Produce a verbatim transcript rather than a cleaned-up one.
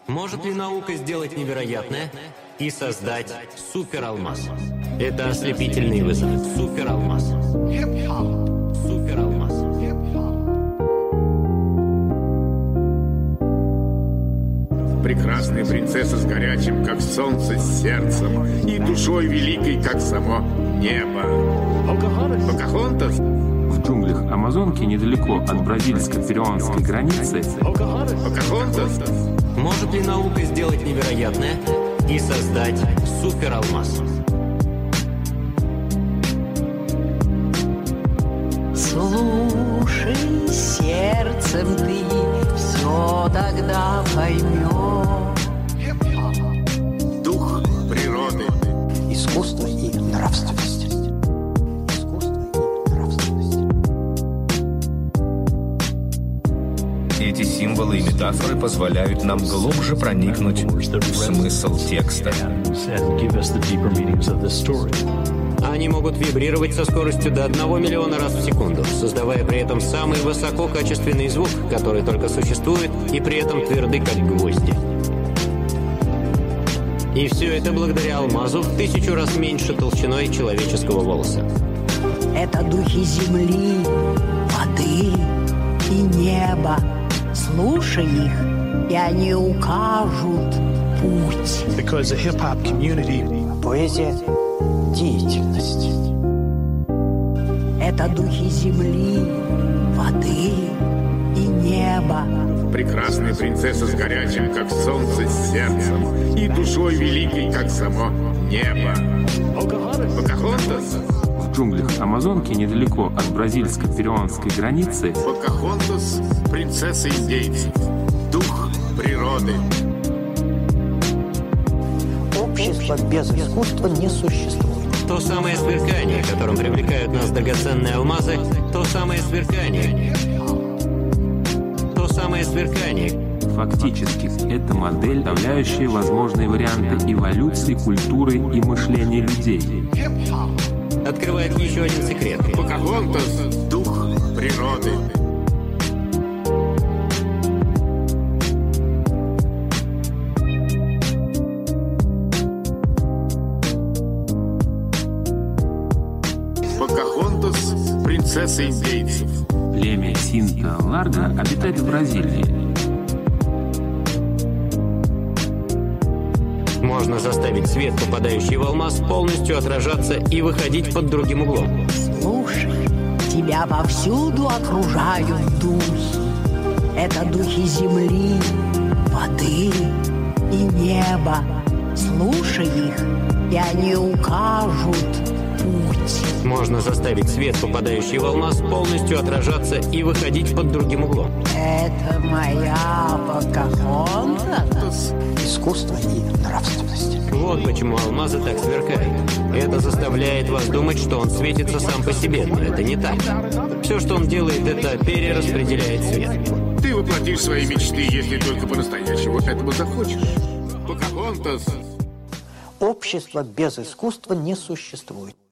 Может ли наука сделать невероятное и создать супералмаз? Это ослепительный вызов. Супералмаз. Супералмаз. Прекрасная принцесса с горячим, как солнце, сердцем, и душой великой, как само небо. Покахонтас? В джунглях Амазонки, недалеко от бразильско-перуанской границы, Покахонтас? Может ли наука сделать невероятное и создать супералмаз? Слушай сердцем ты, все тогда поймешь. Дух природы. Искусство и нравственность. Искусство и нравственность. Эти символы и метафоры позволяют нам глубже проникнуть в смысл текста. Они могут вибрировать со скоростью до одного миллиона раз в секунду, создавая при этом самый высококачественный звук, который только существует, и при этом тверды, как гвозди. И все это благодаря алмазу в тысячу раз меньше толщиной человеческого волоса. Это духи земли, воды и неба. Слушай их, и они укажут путь. Because the hip-hop community... Поэзия – деятельность. Это духи земли, воды и неба. Прекрасная принцесса с горячим, как солнце, сердцем, и душой великой, как само небо. Покахонтас? в джунглях Амазонки, недалеко от бразильско-перуанской границы, Покахонтас – принцесса индейцев, дух природы. Общество без искусства не существует. То самое сверкание, которым привлекают нас драгоценные алмазы, то самое сверкание. То самое сверкание. фактически это модель, составляющая возможные варианты эволюции культуры и мышления людей. Открывает еще один секрет. Покахонтас – дух природы. Покахонтас – принцесса индейцев. Племя Синта-Ларго обитает в Бразилии. Можно заставить свет, попадающий в алмаз, полностью отражаться и выходить под другим углом. Слушай, тебя повсюду окружают духи. Это духи земли, воды и неба. Слушай их, и они укажут путь. Можно заставить свет, попадающий в алмаз, полностью отражаться и выходить под другим углом. Это моя Покахонтас. Искусство и нравственность. Вот почему алмазы так сверкают. Это заставляет вас думать, что он светится сам по себе, но это не так. Все, что он делает, это перераспределяет свет. Ты воплотишь свои мечты, если только по-настоящему этого захочешь. Покахонтас. Общество без искусства не существует.